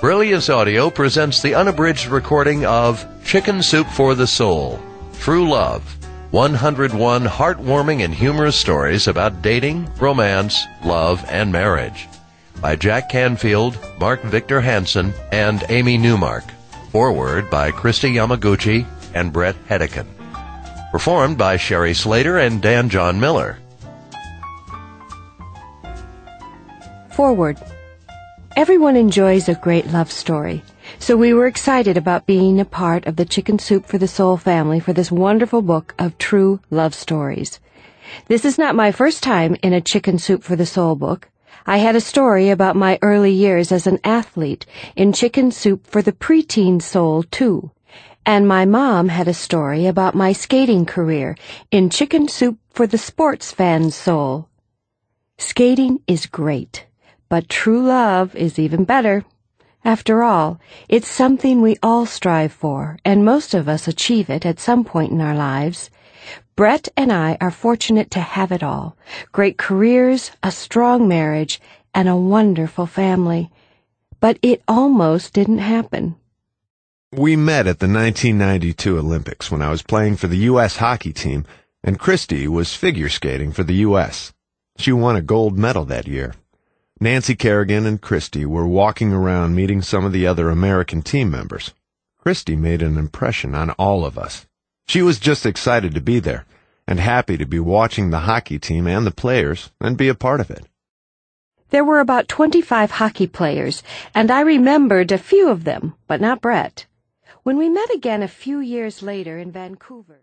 Brilliance Audio presents the unabridged recording of Chicken Soup for the Soul, True Love, 101 heartwarming and humorous stories about dating, romance, love, and marriage, by Jack Canfield, Mark Victor Hansen, and Amy Newmark. Foreword by Christy Yamaguchi and Brett Hedican. Performed by Sherry Slater and Dan John Miller. Forward. Everyone enjoys a great love story, so we were excited about being a part of the Chicken Soup for the Soul family for this wonderful book of true love stories. This is not my first time in a Chicken Soup for the Soul book. I had a story about my early years as an athlete in Chicken Soup for the Preteen Soul, too. And my mom had a story about my skating career in Chicken Soup for the Sports Fan's Soul. Skating is great, but true love is even better. After all, it's something we all strive for, and most of us achieve it at some point in our lives. Brett and I are fortunate to have it all. Great careers, a strong marriage, and a wonderful family. But it almost didn't happen. We met at the 1992 Olympics when I was playing for the U.S. hockey team, and Christy was figure skating for the U.S. She won a gold medal that year. Nancy Kerrigan and Christy were walking around meeting some of the other American team members. Christy made an impression on all of us. She was just excited to be there, and happy to be watching the hockey team and the players and be a part of it. There were about 25 hockey players, and I remembered a few of them, but not Brett. When we met again a few years later in Vancouver...